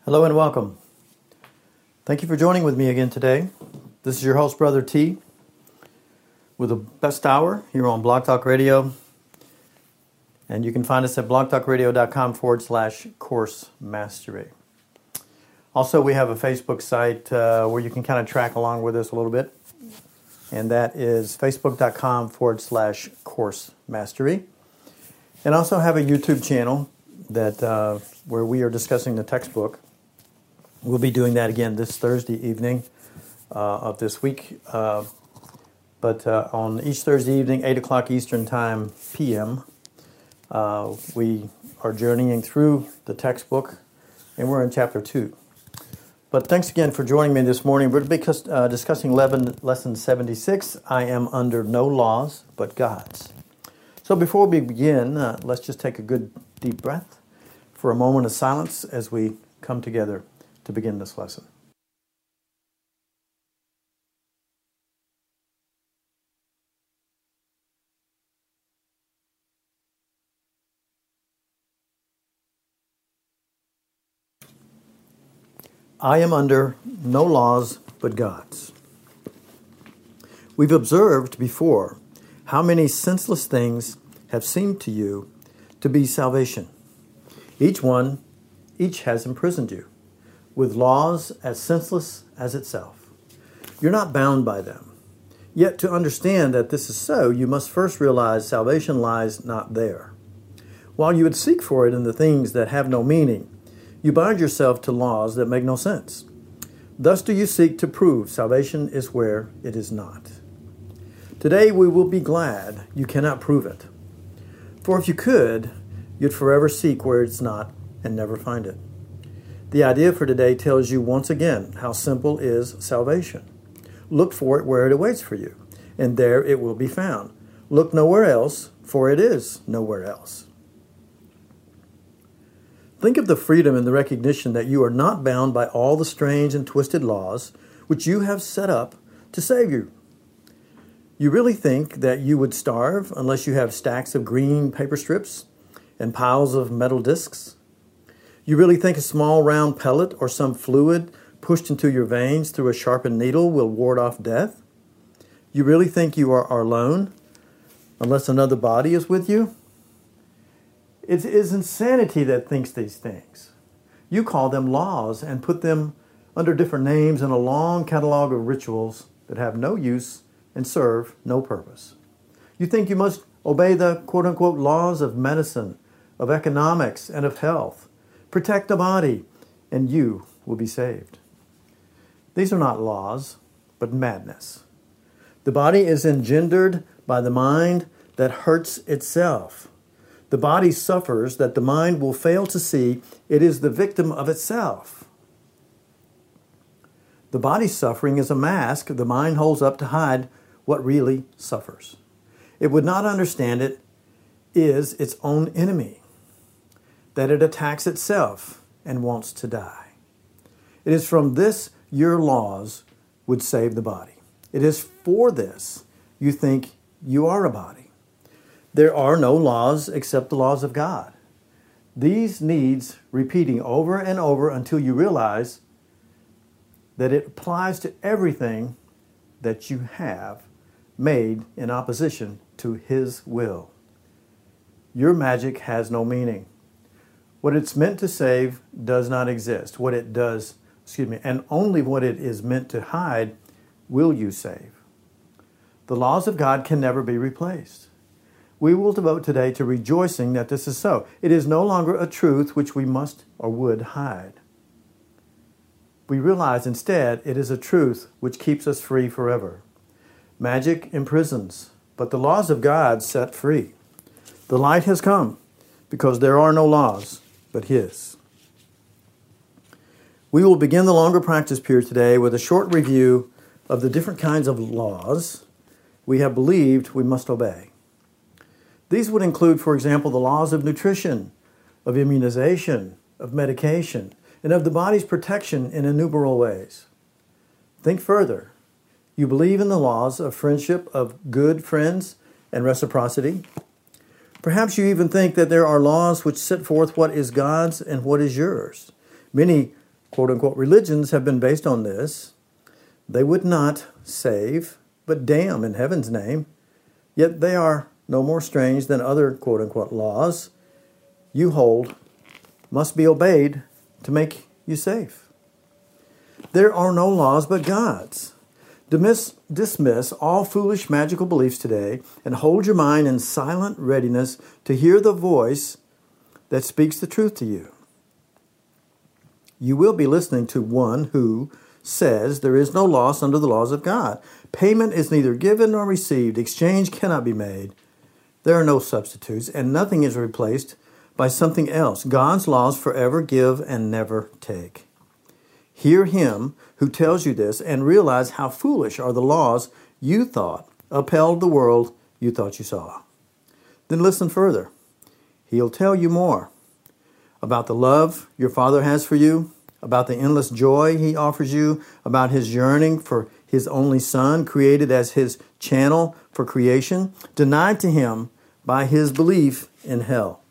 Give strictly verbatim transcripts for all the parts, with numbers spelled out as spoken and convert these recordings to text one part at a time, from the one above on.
Hello and welcome. Thank you for joining with me again today. This is your host, Brother T, with the best hour here on Blog Talk Radio. And you can find us at blogtalkradio.com forward slash course mastery. Also, we have a Facebook site uh, where you can kind of track along with us a little bit. And that is facebook.com forward slash course mastery. And also have a YouTube channel that uh, where we are discussing the textbook. We'll be doing that again this Thursday evening uh, of this week. Uh, but uh, on each Thursday evening, eight o'clock Eastern Time, P M, uh, we are journeying through the textbook, and we're in Chapter two. But thanks again for joining me this morning. We're because, uh, discussing Lesson seventy-six, I am under no laws but God's. So before we begin, uh, let's just take a good deep breath for a moment of silence as we come together to begin this lesson. I am under no laws but God's. We've observed before how many senseless things have seemed to you to be salvation. Each one, each has imprisoned you with laws as senseless as itself. You're not bound by them. Yet to understand that this is so, you must first realize salvation lies not there. While you would seek for it in the things that have no meaning, you bind yourself to laws that make no sense. Thus do you seek to prove salvation is where it is not. Today we will be glad you cannot prove it. For if you could, you'd forever seek where it's not and never find it. The idea for today tells you once again how simple is salvation. Look for it where it awaits for you, and there it will be found. Look nowhere else, for it is nowhere else. Think of the freedom and the recognition that you are not bound by all the strange and twisted laws which you have set up to save you. You really think that you would starve unless you have stacks of green paper strips and piles of metal discs? You really think a small round pellet or some fluid pushed into your veins through a sharpened needle will ward off death? You really think you are alone unless another body is with you? It is insanity that thinks these things. You call them laws and put them under different names in a long catalog of rituals that have no use and serve no purpose. You think you must obey the quote-unquote laws of medicine, of economics, and of health. Protect the body, and you will be saved. These are not laws, but madness. The body is engendered by the mind that hurts itself. The body suffers that the mind will fail to see it is the victim of itself. The body's suffering is a mask the mind holds up to hide what really suffers. It would not understand it is its own enemy, that it attacks itself and wants to die. It is from this your laws would save the body. It is for this you think you are a body. There are no laws except the laws of God. These needs repeating over and over until you realize that it applies to everything that you have made in opposition to His will. Your magic has no meaning. What it's meant to save does not exist. What it does, excuse me, and only what it is meant to hide will you save. The laws of God can never be replaced. We will devote today to rejoicing that this is so. It is no longer a truth which we must or would hide. We realize instead it is a truth which keeps us free forever. Magic imprisons, but the laws of God set free. The light has come because there are no laws but His. We will begin the longer practice period today with a short review of the different kinds of laws we have believed we must obey. These would include, for example, the laws of nutrition, of immunization, of medication, and of the body's protection in innumerable ways. Think further. You believe in the laws of friendship, of good friends, and reciprocity. Perhaps you even think that there are laws which set forth what is God's and what is yours. Many quote-unquote religions have been based on this. They would not save, but damn in heaven's name. Yet they are no more strange than other quote-unquote laws you hold must be obeyed to make you safe. There are no laws but God's. Dismiss, dismiss all foolish magical beliefs today and hold your mind in silent readiness to hear the voice that speaks the truth to you. You will be listening to one who says there is no loss under the laws of God. Payment is neither given nor received. Exchange cannot be made. There are no substitutes, and nothing is replaced by something else. God's laws forever give and never take. Hear him who tells you this and realize how foolish are the laws you thought upheld the world you thought you saw. Then listen further. He'll tell you more about the love your Father has for you, about the endless joy he offers you, about his yearning for his only Son, created as his channel for creation, denied to him by his belief in hell.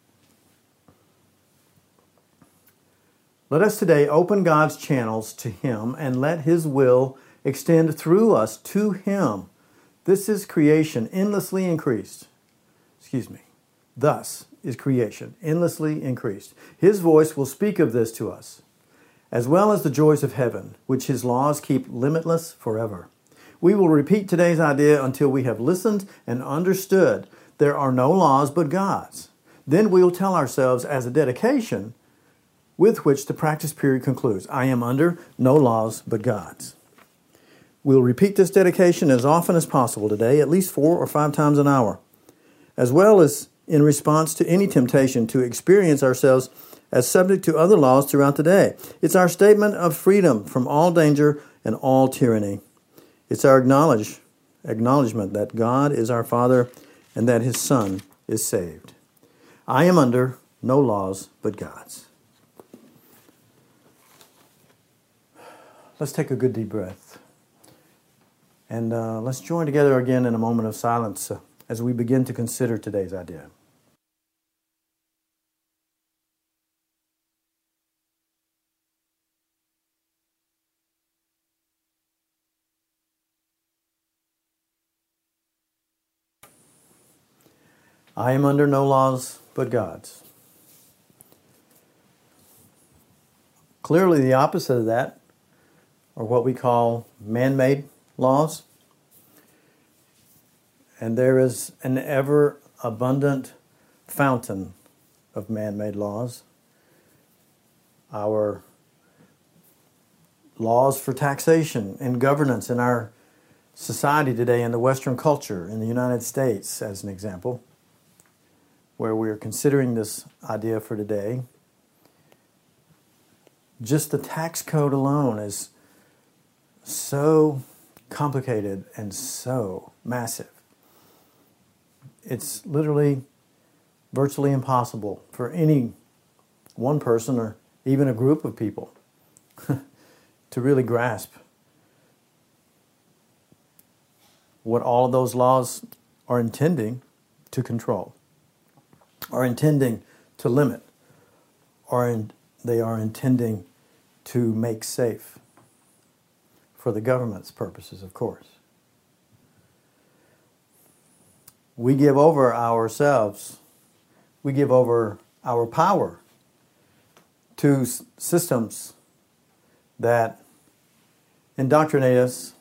Let us today open God's channels to him and let his will extend through us to him. This is creation endlessly increased. Excuse me. Thus is creation endlessly increased. His voice will speak of this to us, as well as the joys of heaven, which his laws keep limitless forever. We will repeat today's idea until we have listened and understood there are no laws but God's. Then we will tell ourselves as a dedication with which the practice period concludes, I am under no laws but God's. We'll repeat this dedication as often as possible today, at least four or five times an hour, as well as in response to any temptation to experience ourselves as subject to other laws throughout the day. It's our statement of freedom from all danger and all tyranny. It's our acknowledge, acknowledgement that God is our Father and that his Son is saved. I am under no laws but God's. Let's take a good deep breath. And uh, let's join together again in a moment of silence uh, as we begin to consider today's idea. I am under no laws but God's. Clearly the opposite of that are what we call man-made laws. And there is an ever-abundant fountain of man-made laws. Our laws for taxation and governance in our society today, in the Western culture, in the United States, as an example, where we are considering this idea for today. Just the tax code alone is so complicated and so massive. It's literally virtually impossible for any one person or even a group of people to really grasp what all of those laws are intending to control, are intending to limit, or in, they are intending to make safe. For the government's purposes, of course. We give over ourselves, we give over our power to s- systems that indoctrinate us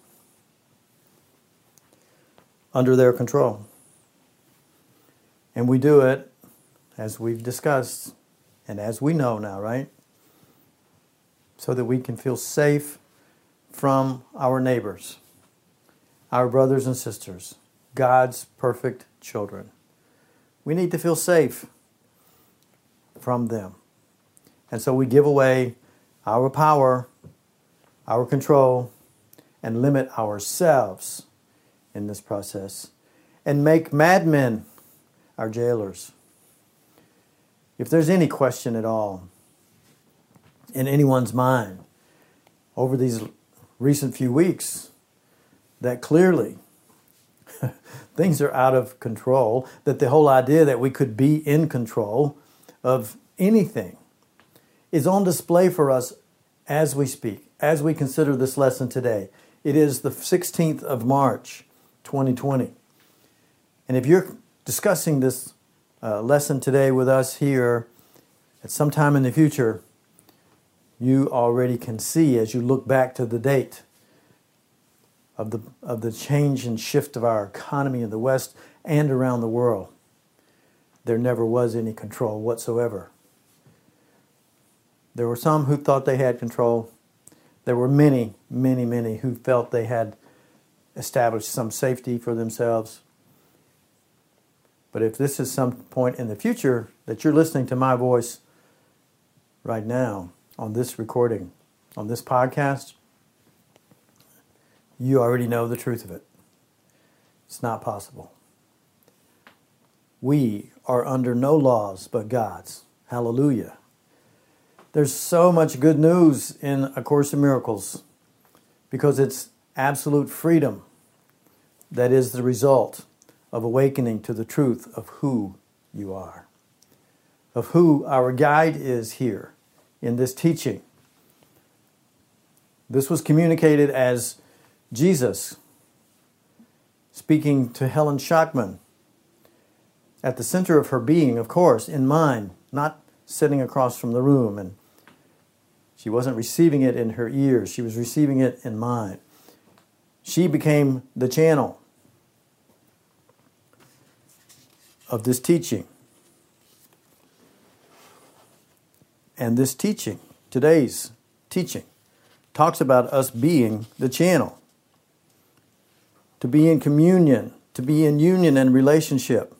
under their control. And we do it, as we've discussed, and as we know now, right? So that we can feel safe from our neighbors, our brothers and sisters, God's perfect children. We need to feel safe from them. And so we give away our power, our control, and limit ourselves in this process, and make madmen our jailers. If there's any question at all in anyone's mind over these recent few weeks that clearly things are out of control, that the whole idea that we could be in control of anything is on display for us as we speak, as we consider this lesson today. It is the sixteenth of March, twenty twenty. And if you're discussing this uh, lesson today with us here at some time in the future, you already can see as you look back to the date of the of the change and shift of our economy in the West and around the world. There never was any control whatsoever. There were some who thought they had control. There were many, many, many who felt they had established some safety for themselves. But if this is some point in the future that you're listening to my voice right now on this recording, on this podcast, you already know the truth of it. It's not possible. We are under no laws but God's. Hallelujah. There's so much good news in A Course in Miracles because it's absolute freedom that is the result of awakening to the truth of who you are, of who our guide is here in this teaching. This was communicated as Jesus speaking to Helen Schachtman at the center of her being, of course, in mind, not sitting across from the room. And she wasn't receiving it in her ears. She was receiving it in mind. She became the channel of this teaching. And this teaching, today's teaching, talks about us being the channel. To be in communion, to be in union and relationship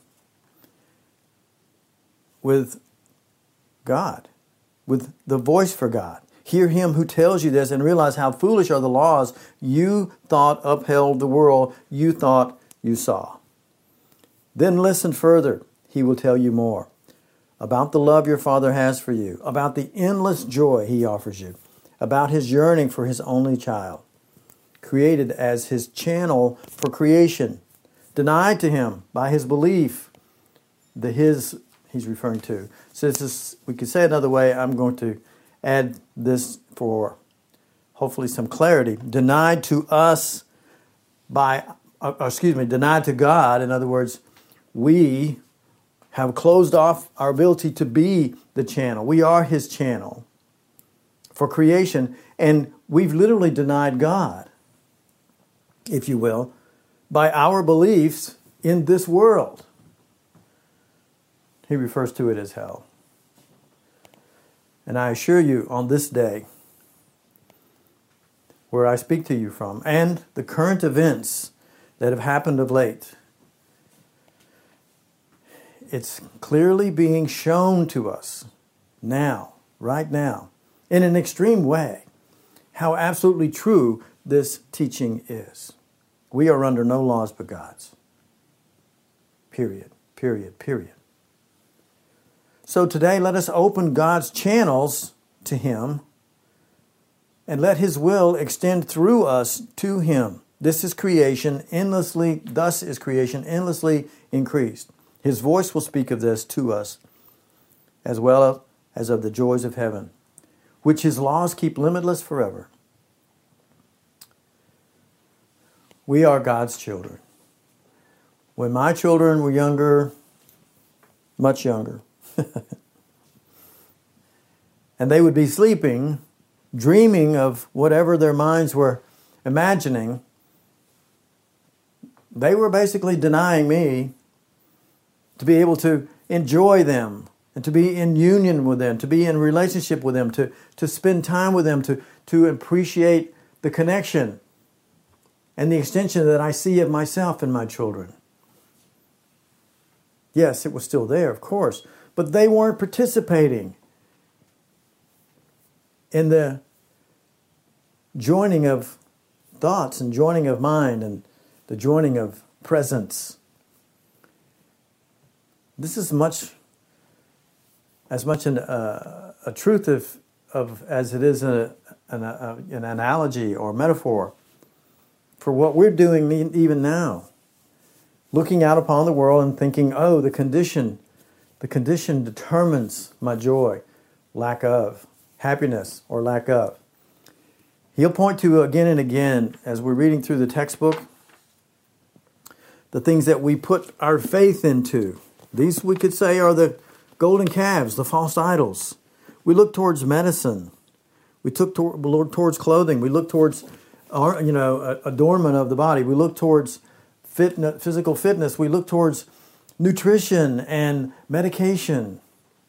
with God, with the voice for God. Hear Him who tells you this and realize how foolish are the laws you thought upheld the world you thought you saw. Then listen further. He will tell you more about the love your Father has for you, about the endless joy He offers you, about His yearning for His only child, created as His channel for creation, denied to Him by His belief, the His He's referring to. So this is, we could say another way. I'm going to add this for hopefully some clarity. Denied to us by, uh, excuse me, denied to God. In other words, we have closed off our ability to be the channel. We are His channel for creation, and we've literally denied God, if you will, by our beliefs in this world. He refers to it as hell. And I assure you, on this day, where I speak to you from, and the current events that have happened of late, it's clearly being shown to us now, right now, in an extreme way, how absolutely true this teaching is. We are under no laws but God's. Period, period, period. So today, let us open God's channels to Him and let His will extend through us to Him. This is creation endlessly, thus is creation endlessly increased. His voice will speak of this to us as well as of the joys of heaven, which His laws keep limitless forever. We are God's children. When my children were younger, much younger, and they would be sleeping, dreaming of whatever their minds were imagining, they were basically denying me to be able to enjoy them and to be in union with them, to be in relationship with them, to, to spend time with them, to, to appreciate the connection and the extension that I see of myself in my children. Yes, it was still there, of course, but they weren't participating in the joining of thoughts and joining of mind and the joining of presence. This is much as much an, uh, a truth of, of as it is a, an, a, an analogy or metaphor for what we're doing even now. Looking out upon the world and thinking, oh, the condition, the condition determines my joy, lack of, happiness or lack of. He'll point to again and again, as we're reading through the textbook, the things that we put our faith into. These, we could say, are the golden calves, the false idols. We look towards medicine. We took to, look towards clothing. We look towards, our, you know, adornment of the body. We look towards fit, physical fitness. We look towards nutrition and medication.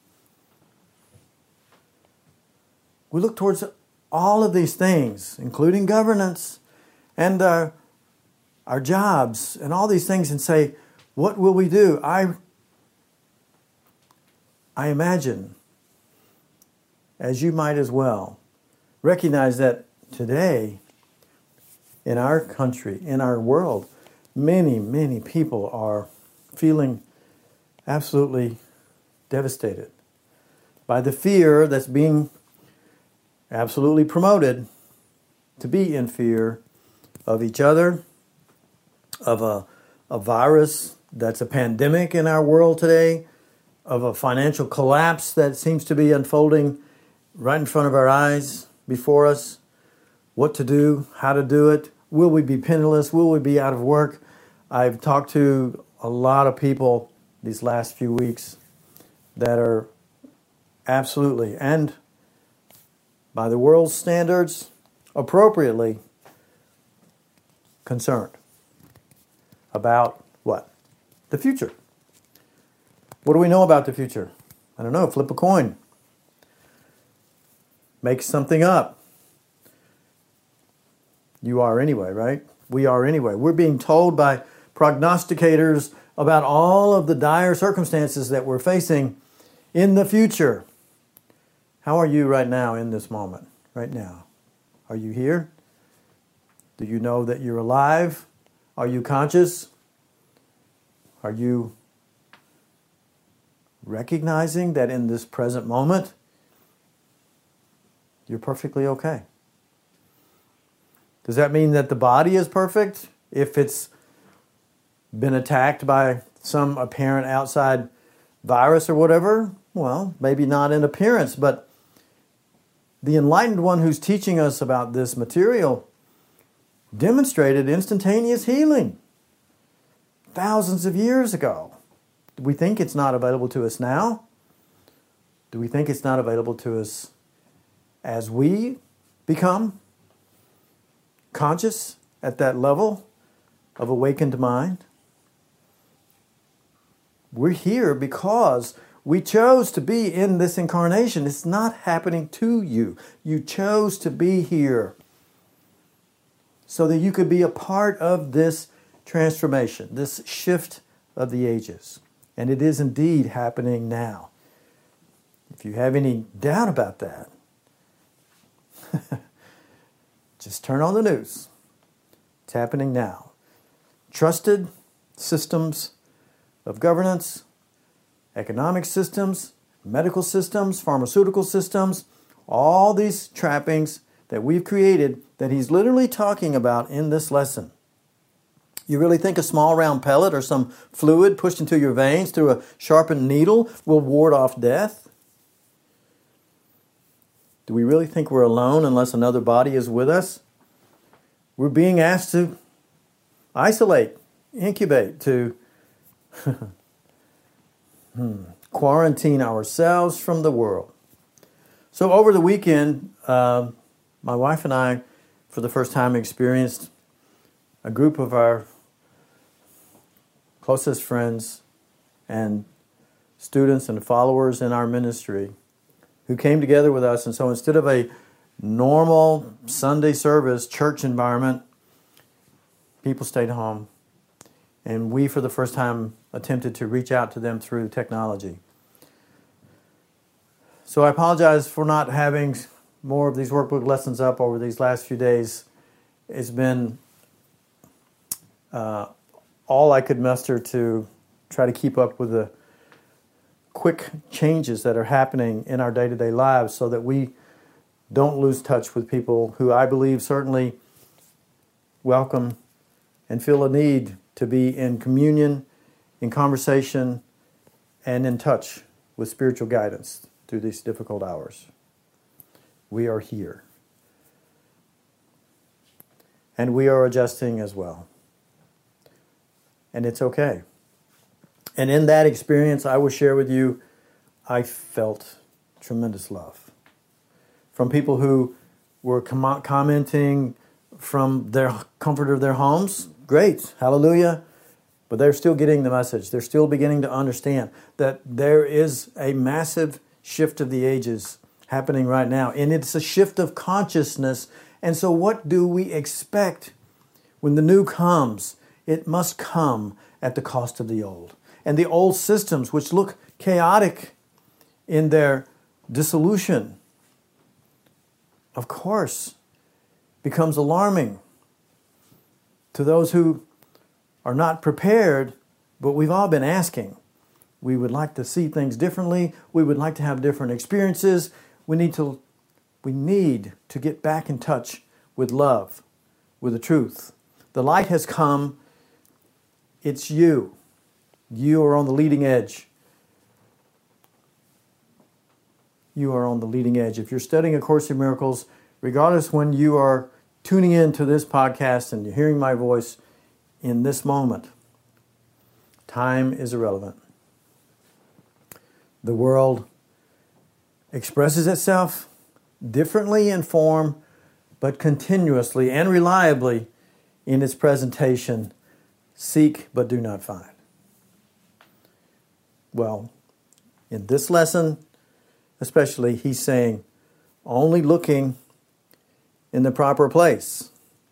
We look towards all of these things, including governance and our, our jobs and all these things, and say, what will we do? I, I imagine, as you might as well, recognize that today, in our country, in our world, many, many people are feeling absolutely devastated by the fear that's being absolutely promoted to be in fear of each other, of a, a virus that's a pandemic in our world today, of a financial collapse that seems to be unfolding right in front of our eyes, before us. What to do, how to do it. Will we be penniless? Will we be out of work? I've talked to a lot of people these last few weeks that are absolutely, and by the world's standards, appropriately concerned about what? The future. What do we know about the future? I don't know. Flip a coin. Make something up. You are anyway, right? We are anyway. We're being told by prognosticators about all of the dire circumstances that we're facing in the future. How are you right now in this moment? Right now? Are you here? Do you know that you're alive? Are you conscious? Are you recognizing that in this present moment, you're perfectly okay? Does that mean that the body is perfect if it's been attacked by some apparent outside virus or whatever? Well, maybe not in appearance, but the enlightened one who's teaching us about this material demonstrated instantaneous healing thousands of years ago. Do we think it's not available to us now? Do we think it's not available to us as we become conscious at that level of awakened mind? We're here because we chose to be in this incarnation. It's not happening to you. You chose to be here so that you could be a part of this transformation, this shift of the ages. And it is indeed happening now. If you have any doubt about that, just turn on the news. It's happening now. Trusted systems of governance, economic systems, medical systems, pharmaceutical systems, all these trappings that we've created that he's literally talking about in this lesson. You really think a small round pellet or some fluid pushed into your veins through a sharpened needle will ward off death? Do we really think we're alone unless another body is with us? We're being asked to isolate, incubate, to hmm, quarantine ourselves from the world. So over the weekend, uh, my wife and I, for the first time, experienced a group of our closest friends and students and followers in our ministry who came together with us. And so instead of a normal Sunday service, church environment, people stayed home. And we, for the first time, attempted to reach out to them through technology. So I apologize for not having more of these workbook lessons up over these last few days. It's been uh, all I could muster to try to keep up with the quick changes that are happening in our day-to-day lives so that we don't lose touch with people who I believe certainly welcome and feel a need to be in communion, in conversation, and in touch with spiritual guidance through these difficult hours. We are here. And we are adjusting as well. And it's okay. And in that experience, I will share with you, I felt tremendous love from people who were com- commenting from their comfort of their homes. Great, hallelujah. But they're still getting the message. They're still beginning to understand that there is a massive shift of the ages happening right now. And it's a shift of consciousness. And so what do we expect when the new comes? It must come at the cost of the old. And the old systems, which look chaotic in their dissolution, of course, becomes alarming to those who are not prepared, but we've all been asking. We would like to see things differently. We would like to have different experiences. We need to, we need to get back in touch with love, with the truth. The light has come. It's you. You are on the leading edge. You are on the leading edge. If you're studying A Course in Miracles, regardless when you are tuning in to this podcast and you're hearing my voice in this moment, time is irrelevant. The world expresses itself differently in form, but continuously and reliably in its presentation. Seek, but do not find. Well, in this lesson, especially, he's saying, only looking in the proper place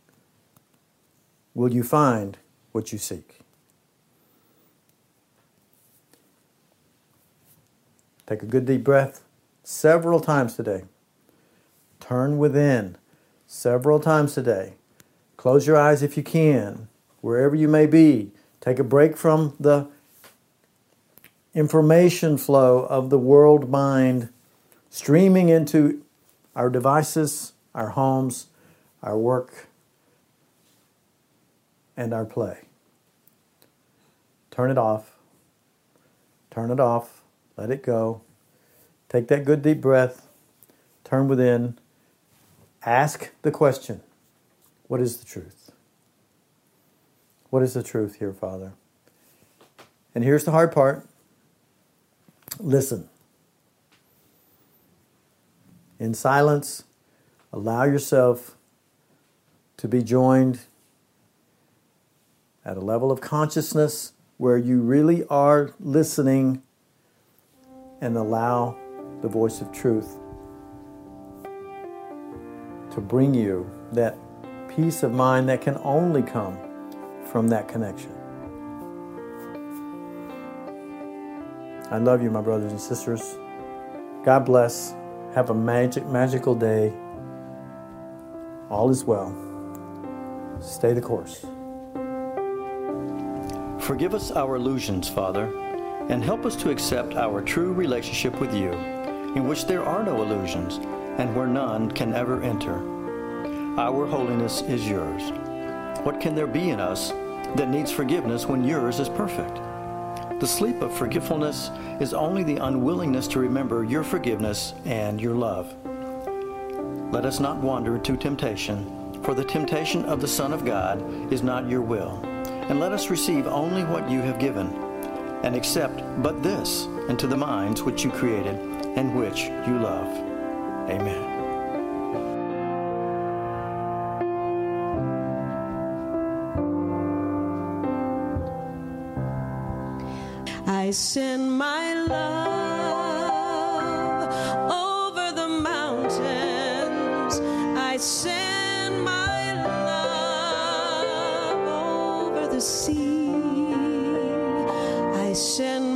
will you find what you seek. Take a good deep breath several times today. Turn within several times today. Close your eyes if you can, wherever you may be. Take a break from the information flow of the world mind streaming into our devices, our homes, our work, and our play. Turn it off. Turn it off. Let it go. Take that good deep breath. Turn within. Ask the question, what is the truth? What is the truth here, Father? And here's the hard part. Listen. In silence, allow yourself to be joined at a level of consciousness where you really are listening, and allow the voice of truth to bring you that peace of mind that can only come from that connection. I love you, my brothers and sisters. God bless. Have a magic, magical day. All is well. Stay the course. Forgive us our illusions, Father, and help us to accept our true relationship with you, in which there are no illusions, and where none can ever enter. Our holiness is yours. What can there be in us that needs forgiveness when yours is perfect? The sleep of forgetfulness is only the unwillingness to remember your forgiveness and your love. Let us not wander to temptation, for the temptation of the Son of God is not your will. And let us receive only what you have given, and accept but this into the minds which you created and which you love. Amen. I send my love over the mountains. I send my love over the sea. I send